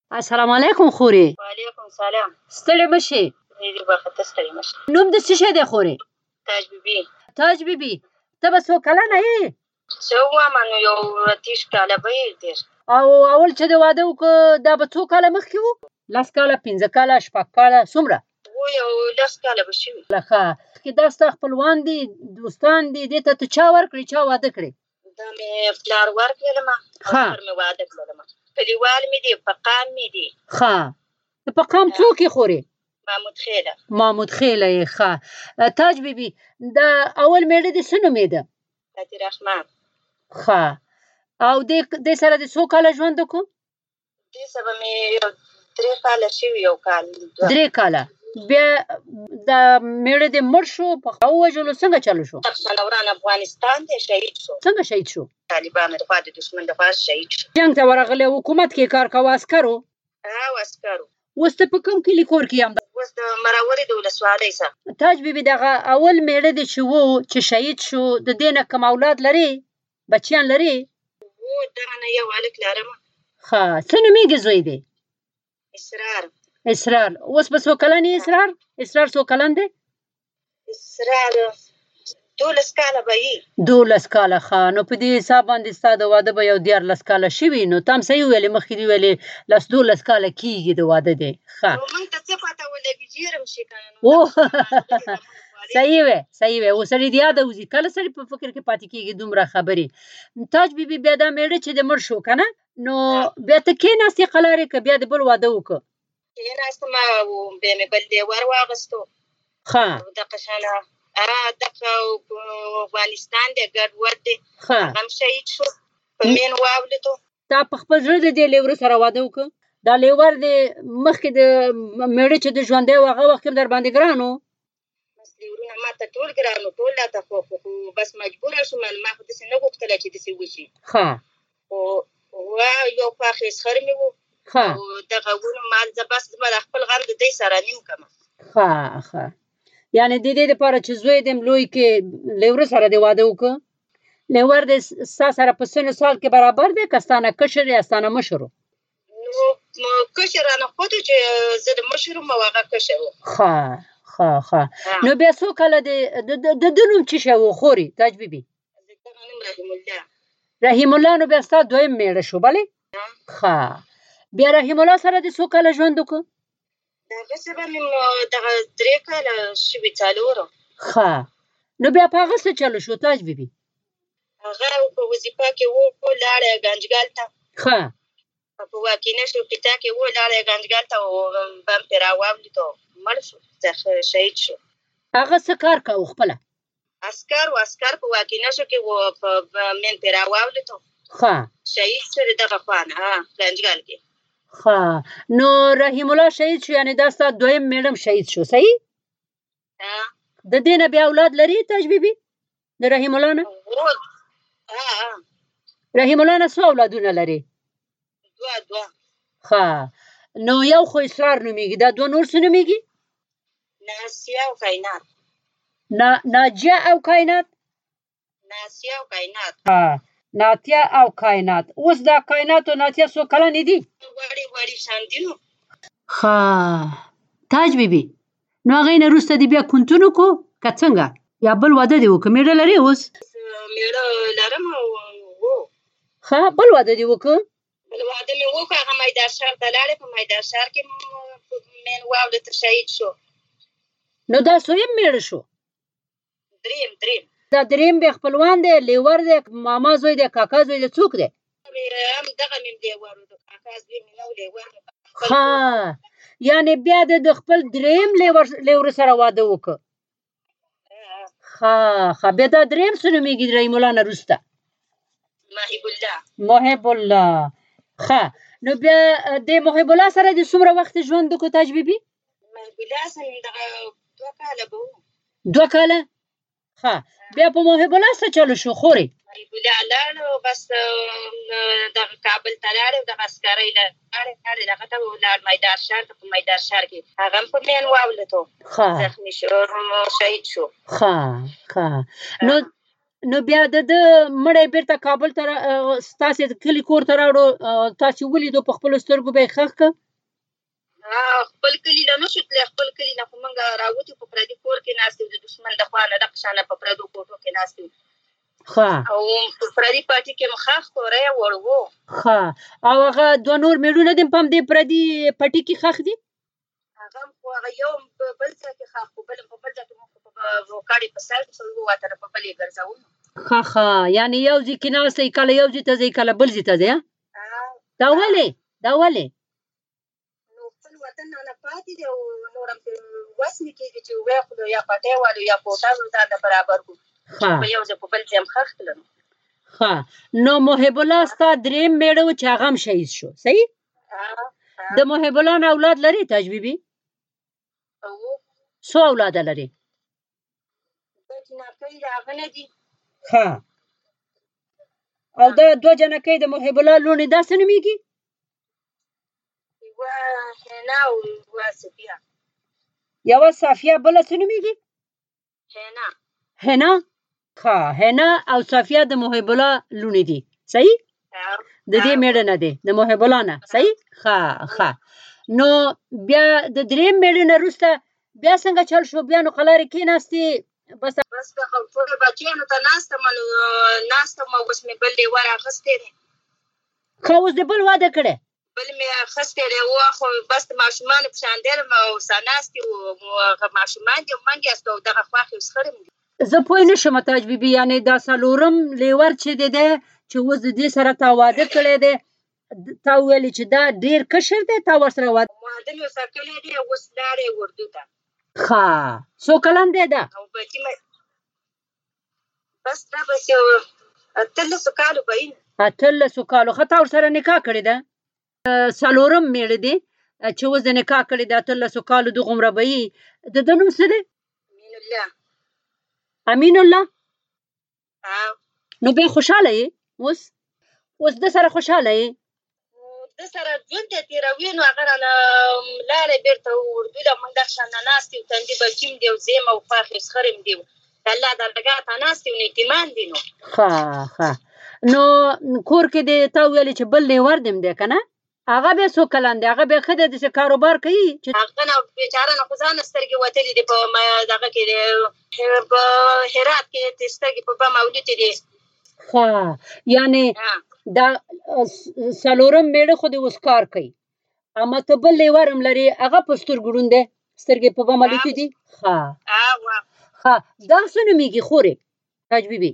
السلام علیکم خورې. وعلیکم سلام. ستړې مشې. ډېرې وخت ته ستړې مشې. نوم د څه شی دی خورې؟ تاج بیبي. تاج بیبي، ته به څو کلنه یې؟ څه ووایم نو یو 30 کاله به یې ډېر. او اول چې د واده وکړه دا به څو کاله مخکې و؟ 10 کاله، 15 کاله، 6 کاله، څومره؟ یو 10 کاله به شوي. ښه، دا ستا خپلوان دي، دوستان دي، دې ته ته چا ورکړې، چا واده کړې؟ دا مې پلار ورکړلمه او خور مې واده کړلمه. کلیوال مې دي، فقام مې دي. ښه، د فقام څوک یې خورې؟ محمود خیله. محمود خیله یې. ښه، تاج بیبي دا اول مېړه دې څه نومېده؟ لطیف رحمان. ښه، او دې سره دې څو کاله ژوند وکړو؟ دې سره مې 3 کاله شوي، یو کال. 3 کاله. بیا دا مېړه دې مړ شو، په ووژلو، څنګه چلو شو؟ وران افغانستان دی، شهید شو. څنګه شهید شو؟ طالبانو د خوا د دښمن د خوا شهید شو. جنګ ته ورغلی، حکومت کې کار کوه، عسکرو؟ او عسکرو. اوس ته په کوم کلي کور کې یم؟ اوس د مراورې د ولسوالۍ څخه. تاج بیبي دغه اول مېړه دې چې و چې شهید شو، د دې نه کوم اولاد لرې؟ بچیان لرې؟ دغه نه یو هلک لرم. ښه، څه نومېږي زوی دی؟ اسرار. اسرار. اوس به څو کلن یې اسرار؟ اسرار څو کلن دی؟ اسرار 12 کاله به یي. 12 کاله. ښه، نو په دې حساب باندې ستا د واده به یو 14 کاله شوي. نو تا هم صحیح وویلې، مخکې دې ویلې 12 کاله کېږي د واده دی. ښه، نو موږ ته څه پته ولګي، ژیړم شي که نه. صحیح وی، صحیح وی. اوس سړي د یاده وځي، کله سړي په فکر کې پاتې کېږي دومره خبرې. تاج بیبي بیا دا مېړه چې د مړ شو که نه، نو بیا ته کېناستې قلارې که بیا دې بل واده وکړه؟ کېناستم او بیا مې بل دیور واغېستو. ښه، دغه شانه دغه افغانستان دی، ګډوډ دی. ښه، هغه هم شهید شو، په مین واولېدو. تا په خپل زړه د دې لیوره سره واده وکړه؟ دا لیور دې مخکې د مېړه چې د ژوندی و هغه وخت کې هم در باندې ګران و؟ بس لیورونه ما ته ټول ګران و، ټول راته خوښ و، خو بس مجبوره شوم. ما خو داسې نه غوښتله چې داسې وشي. ښه، خو یو خوا خېسخر مې و. ښه، او دغه ونه مال زه بس زما د خپل غم د دی سره نیم کړمه. ښه، ښه. یعنې د دې دپاره چې زوی دې لوی کې لیوره سره دې واده وکړه؟ لیور دې ستا سره په سن و سال کې برابر دی که ستا نه کشر یا ستا نه مشر و؟ نو کشر رانه ښود و چې زه د مشر وم او هغه کشر و. ښه، ښه، ښه. نو بیا څو کاله د ده نوم څه شی و خورې تاج بیبي؟ دغه نوم رحیم الله. رحیم الله. نو بیا ستا دویم مېړه شو، بلې؟ ښه، بیا رحیم الله سره دې څو کاله ژوند وکړه؟ د هغه سره مې دغه 3 کاله شوي، 4. ښه، نو بیا په هغه څه چلو شو تاج بیبي؟ هغه په وظیفه کې و، لاړی ګنجګل ته. ښه، په واکینه شو، قطع کې و، لاړی ګنجګل ته او بم پرې راواولېد او مړ شو، شهید شو. هغه څه کار کوو خپله؟ عسکر په واکینه شو کې و، په مین پرې راواولېد. ښه، شهید شو د دغه خوا نه، ګنجګل کې. ښه، نو رحیم الله شهید شو، یعنې دا ستا دویم مېړه شهید شو، صحیح؟ د دې نه بیا اولاد لري تاج بیبي د رحیم الله نه؟ رحیم الله نه څو اولادونه لري؟ 2. ښه، نو یو خو اسرار نومېږي، دا 2 نور څه نومېږي؟ ناسیه او کائنات. ناجیه او کائنات؟ ناسیه او کائنات. ها، ناتیه او کائنات. اوس دا کائنات او ناتیه څو کلنې دي؟ وړې شاندینو. ښه، تاج بیبي نو هغې نه وروسته دې بیا کونتون وکړو که څنګه؟ یا بل واده دې وکړو؟ مېړه لرې اوس؟ مېړه لرم او ښه، بل واده دې وکړو؟ بل واده مې وکړو، هغه میدان ښار ته لاړې، په میدان ښار کې مین واولېد، شهید شو. نو دا څویم مېړه شو؟ دریم. دا دریم بیا خپلوان دی، لیور دی، ماما زوی دی، کاکا زوی دی، څوک دی؟ هم دغه مې لیور و، د کاکا زوی مې نه و لیور. ښه، یعنې بیا د خپل دریم لیور سره واده وکړه؟ ښه، بیا دا دریم څه نومېږي د رحیم الله نه وروسته؟ محب الله. ښه، نو بیا د محب الله سره دې څومره وخت ژوند وکړو تاج بیبي؟ محب الله سره دغه 2 کاله به و. 2 کاله؟ ښه، بیا په محب الله څه چلو شو خورې؟ محب الله لاړو، بس دغه کابل ته لاړې، دغه عسکرۍ لاړې، دغه ته ولاړ میدان ښار ته، په میدان ښار کې هغه هم په مین واولېدو، زخمي شو، شهید شو. ښه، نو بیا د ده مړی بیرته کابل ته ستاسې کلي کور ته راوړو تاسې ولیدو په خپلو سترګو به یې ښخ کړه خپل کلي له نه شو تللی خپل کلي نه خو موږ راوتو په پردي کور کې ناست یو د دښمن د خوا نه دغه شانه په پردو کوټو کې ناست یو او په پردي پټي کې مو ښخ کړو ری وړ وو ښه او هغه دوه نور مېړونه دې په همدې پردي پټي کې ښخ دي هغه خو هغه یو په بل ځای کې ښخ کړو بل په بل ځای کې موږ په کاڼي په سر کې یو وطن په بل یې ګرځوو ښه ښه یعنې یو ځای کې ناست دی کله یو ځای ته ځئ کله بل ځای ته ځئ دا ولې نو خپل وطن نه پاتې دی او نور هم وس نه کېږي چې ویې خورو یا پټی والو یا کوټه ځان ته برابر کړو په یو ځای په بل ځای هم ښخ کړل ښه نو محب الله ستا درېیم مېړه و چې هغه هم شهید شو صحیح د محب الله نه اولاد لري تاج بیبي څو اولاده لري ښه او دا دوه جنکۍ د محب الله لوڼې دا څه نومېږي یوه صافیه بله څه نومېږي حنا ښه حنا او صافیه د محب الله لوڼې دي صحیح د دې مېړه نه دی د محب الله نه صحیح ښه نو بیا د درېیم مېړه نه وروسته بیا څنګه چل شو بیا نو قلارې کېناستې بس ټولو بچیانو ته ناستم اوس مې بل لیوه راخیستی دی ښه اوس دې بل واده کړی بل مې اخیستی دی خو بس د ماشومانو په شان دی او سناستې هغه ماشومان دي او منګ یاست او دغه خواښې اوس خړې دي زه پوه نه شم تاج بیبي یعنې دا څلورم لیور چې دی چې اوس د دې سره تا واده کړی دی تا وویلې چې دا ډېر کشر دی تا ورسره واده مې ورسره کړی دی اوس لاړی اردو ته ښه څو کلن دی دا او بچي مې بس دا بس یو 18 کالو به وي 18 کالو ښه تا ورسره نکاح کړې ده څلورم مېړه دی چې اوس د نکاح کړې ده 18 کالو دغومره به وي د ده نوم څه دی امین الله نو بیا خوشحاله یې اوس ده سره خوشحاله یې ده سره ژوند یې تېروي نو هغه رانه لاړی بېرته اردو له موږ دغه شان نه ناست یو تندي بچي م دی او زه یم او خواښې سخرې م دي د الله درګاه ته ناست یو نیکیمان دي نو ښه نو کور کې دې تا ویلې چې بل لیور دې م دی که نه هغه بیا څو کلن دی هغه بیا ښه دی داسې کاروبار کوي چې هغه نه بېچاره نه خو ځانه سترګې وتلې دي په دغه کې په هرات کې سترګې په بم اولوتې دي ښه یعنې دا څلورم مېړه خو دې اوس کار کوي اما ته بل لیور هم لرې هغه په سترګو ړوند دی سترګې په بم الوتې دي ښه دا څه نومېږي خورې تاج بیبي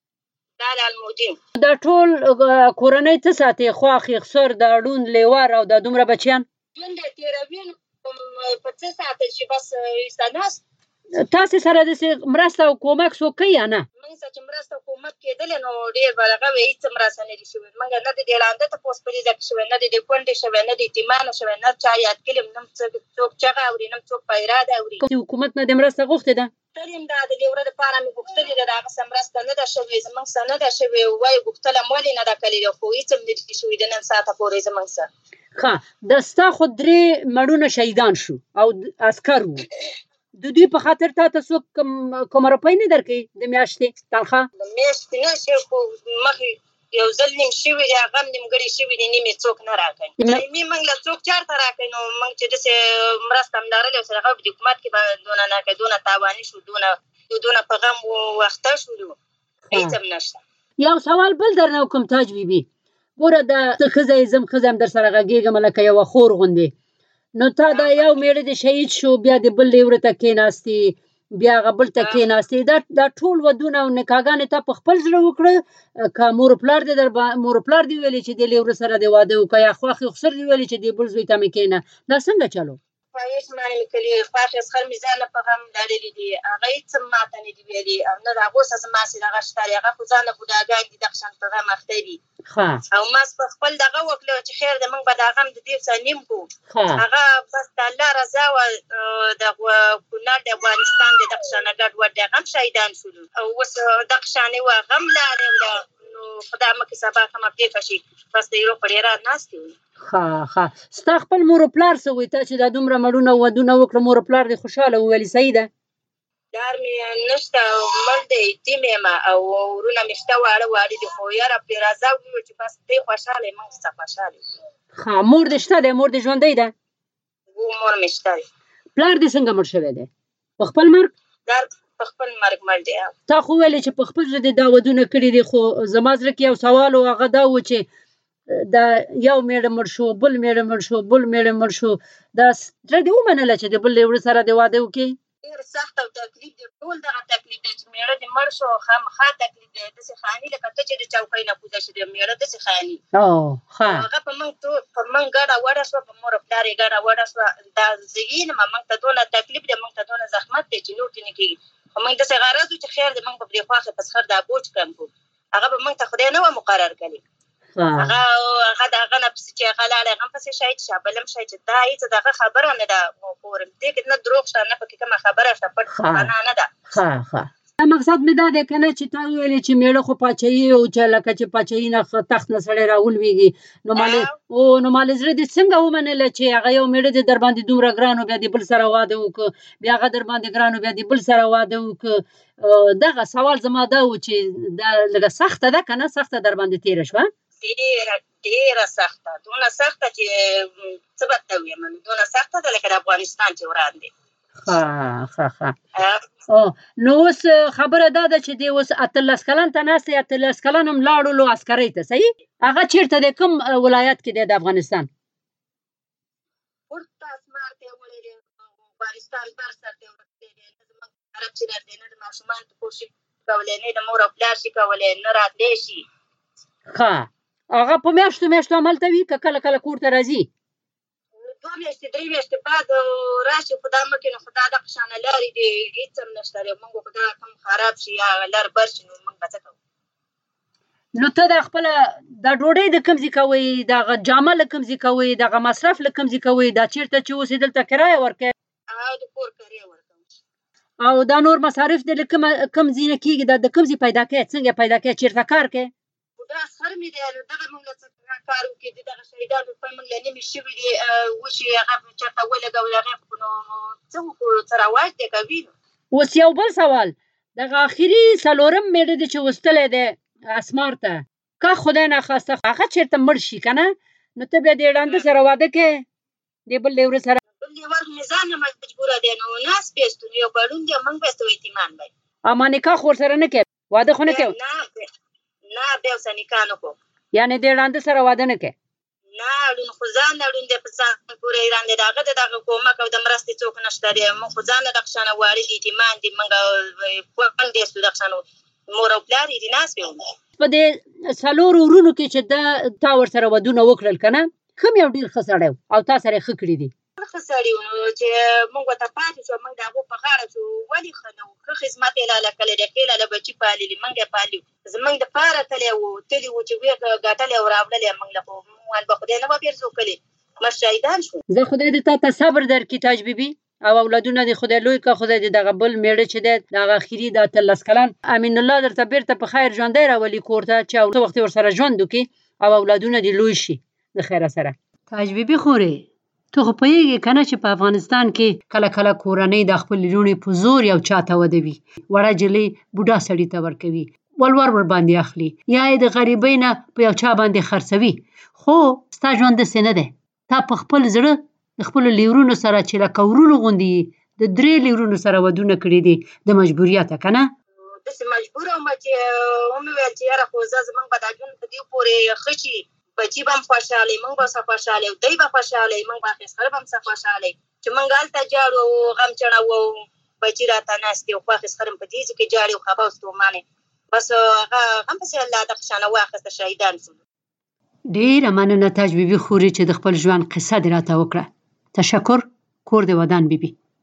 دا ټول کورنۍ څه ساتې خواښې خسر دا ړوند لیور او دا دومره بچیان ژوند یې تېروي نو په څه ساتل شي بس ایسته ناست تاسې سره داسې مرسته او کومک څوک کوي یا نه موږ سره چې مرسته او کومک کېدلی نو ډېر به هغه وي هېڅ مرسته نه دي شوې موږ نه د دې ړانده تپوس په دې ځای کې شوی نه د دې کونډې شوی نه د یتیمانو شوی نه چا یاد کړي نه څوک چغه اوري نه څوک پیراده اوري حکومت نه دې مرسته غوښتې ده تریم دا د لیوره دپاره مې غوښتلې ده د هغه څه مرسته نه ده شوې زموږ څه نه ده شوې وایي غوښتله م ولې نه ده کړې ده خو هېڅ هم نه دي شوي د نن ساعته پورې زموږ څه ښه د ستا خو 3 مړونه شهیدان شو او عسکر وو د دوی په خاطر تا ته څوک کومه روپۍ نه درکوي د میاشتې تنخواه د میاشتې نه شي خو مخکې یو ځل نیم شوي دی هغه هم نیمګړي شوي دي نیم یې څوک نه راکوي دایمي موږ له څوک چېرته راکوي نو موږ چې داسې مرسته هم لرلې او هغه په حکومت کې به دونه نه کوي دونه تاواني شو دونه په غم وخته شولو هېڅ هم نشته یو سوال بل درنه وکړم تاج بیبي ګوره دا ته ښځه یې زه هم در سره غږېږم لکه یوه خور غوندې نو تا دا یو مېړه دې شهید شو بیا دې بل لیوره ته کېناستې بیا هغه بل ته کېناستې دا ټول ودونه او نکاحګانې تا په خپل زړه وکړه که مور پلار دې ویلې چې دې لیوره سره دې واده وکړه یا خواښې خسر دې ویلې چې دې بل زوی ته مې کېنه دا څنګه چلو هېڅ معنی مې کړي خواښې خسر مې ځانه په غم لرلي دي هغه هېڅ هم ماته نه دي ویلي نه د هغو سره زما سې دغه شته دی هغه خو ځانه بوډاګان دي دغه شان په غم اخته دي او ما په خپل دغه وکړه چې خیر د موږ به دا غم د دې څخه نیم کړو هغه بس د الله رضا وه د کونړ د افغانستان د دغه شانه ګډوډ د هغه هم شهیدان شولو او اوس دغه شانې وه هغه هم لاړې نو خدای مکې سبا که مه پرېښه شي بس د یو په ډېره ناستې وي ښه ستا خپل مور و پلار څه وایي تا چې دا دومره مړونه ودونه وکړه مور و پلار دې خوشحاله وویلې صحیح ده پلار مې نشته مړ دی یتیم یم او وروڼه مې شته واړه دي خو یاره پرې راځه وویل چې بس دی خوشحاله موږ څه خوشحاله ښه مور دې شته دی مور دې ژوندۍ ده مور مې شته دی پلار دې څنګه مړ شوی دی په خپل مرګ په خپل مرګ مړ دی تا خو ویلې چې په خپل زړه دې دا ودونه کړي دي خو زما زړه کې یو سوال و هغه دا و چې دا یو میړه مړ شو بل میړه مړ شو بل میړه مړ شو دا زړه دې ومنله چې د بل لیوړه سره دې واده وکړي ډېر سخت او تکلیف دی ټول دغه تکلیف دی چې میړه دې مړ شو خامخا تکلیف دی داسې خاني لکه ته چې د چوکۍ نه کوزه شې د میړه داسې خاني هغه په موږ ګډه وډه شوه په مور او پلار یې ګډه وډه شوه دا زه وینم موږ ته دونه تکلیف دی موږ ته دونه زحمت دی چې نور دې نه کېږي خو موږ داسې غرض وو چې خیر دی موږ به پرې خواښې په سخر دا بوج کم کړو هغه به موږ ته خدای نه وه مقرر کړي هغه د هغه نه پسې چې هغه لاړی هغه هم پسې شی چې شابل هم شی چې دا هېڅ د هغه خبره نه ده خورم دې کې نه دروغ شته نه پکې کومه خبره شته پټ خبره نه ده مقصد مې دا دی که نه چې تا وویلې چې میړه خو پاچاهي او چې لکه چې پاچاهي نه تخت نه سړی راولوېږي نو مالې زړه دې څنګه ومنله چې هغه یو میړه دې در باندې دومره ګران و بیا دې بل سره واده وکړه بیا هغه در باندې ګران و بیا دې بل سره واده وکړه دغه سوال زما دا و چې دا لږه سخته ده که نه سخته در باندې تېره شوه ډېره سخته دونه سخته چې څه به ته ووایم دونه سخته ده لکه د افغانستان چې وړاندې نو اوس خبره دا ده چې دی اوس 18 کلن ته ناست دی 18 کلن هم لاړلو عسکرۍ ته صحیح هغه چېرته دی کوم ولایت کې دی د افغانستان پورته اسمار ته یې وړی دی افغانستان بر سر ته یې ورسېدی دی نه زموږ عرب چې دی نه د ماشومانو پوښ شي کولی نه د مور او پلار شي کولی نه راتلی شي ښه هغه په میاشتو هملته وي که کله کله کور ته راځي 2 میاشتې 3 میاشتې بعد راشي خو دا مکې نو خو دا دغه شانه لارې دي هېڅ هم نشته دی موږ خو دا کوم خراب شي یا لار بر شي نو موږ به څه کوو نو ته دا خپله دا ډوډۍ د کوم ځای کوئ دغه جامه له کوم ځای کوئ دغه مصرف له کوم ځای کوئ دا چېرته چې اوسې دلته کرایه ورکوې د کور کرایه ورکوم او دا نور مصارف دې له کوم ځای نه کېږي دا د کوم ځای پیدا کوې څنګه پیدا کوې چېرته کار کوې دا سر مې دی نو دغه موږ له څه کار وکړي دغه شهیدان روپۍ موږ له نیمې شوي دي وشي هغه چېرته ولګول هغې خو نو څه وکړو څه رواج دی که وینو اوس یو بل سوال دغه آخري څلورم میړه دی چې وستلی دی اسمار ته که خدای ناخواسته هغه چېرته مړ شي که نه نو ته بیا د ړانده سره واده کوې د بل لیوره سره بل لیور مې ځان نه مجبوره دی نو ناست پیستون یو بړون دی موږ به یې یتیمان دی اما نکاح خو ورسره نه کوې واده خو نه کوې نه بیا ورسره نکاح نه کوو یعنې د ړانده سره واده نه کوې نه اړون خو ځان اړون دی په ځان پورې ایران دی د هغه د دغه کومک او د مرستې څوک نشته دی موږ خو ځان له دغه شانه واړه دي یتیمان دي موږ خوندې سو دغه شانه مور او پلار یې دي ناست وي په دې څلورو وروڼو کې چې تا ورسره ودونه وکړل که نه کوم یو ډېر ښه سړی او تا سره یې ښه کړي دي ښه سړي وو نو چې موږ ورته پاتې شو موږ د هغو په غاړه شو ولې ښه نه وو ښه خدمت یې لاله کړی دی ښې لاله بچي پاللي موږ یې پالي زموږ دپاره تللی وو تلي وو چې ویې ګټلی او راوړلی موږ له خو موږ به خدای نه به پېرزو کړي مړ شهیدان شو زه خدای دې تا ته صبر درکړي تاج بیبي او اولادونه دې خدای لوی که خدای دې دغه بل میړه چې دی دغه اخري د 18 کلن امین الله درته بېرته په خیر ژوندی راولي کور ته چې څه وخت ورسره ژوند وکړي او اولادونه دې لوی شي د خیره سره تاج بیبي خورې ته خو پوهېږې که نه چې په افغانستان کې کله کله کورنۍ د خپلې لوڼې په زور یو چا ته ودوي وړه جلۍ بوډا سړي ته ورکوي ولور ورباندې اخلي یا یې د غریبۍ نه په یو چا باندې خرڅوي خو ستا ژوند داسې نه دی تا په خپل زړه د خپلو لیورونو سره چې لکه ورونو غوندې د 3 لیورونو سره ودونه کړي دي د مجبوریته که نه داسې مجبوره ومه چې ومې ویل چې یاره خو زه زموږ به دا ژوند په دې پورې ښه شي بچي به هم خوشحاله موږ به څه خوشحاله یو دی به خوشحاله موږ به اخېستره به هم څه خوشحاله چې موږ هلته جاړو او غم چڼوو او بچي راته ناست دي او خو اخېستره هم په دې ځای کې جاړې او خفه او ستومانې بس هغه هم پسې الله دغه شانه واخېسته شهیدان شو ډېره مننه تاج بیبي خورې چې د خپل ژوند قصه دې راته وکړه تشکر کور دې ودان بیبي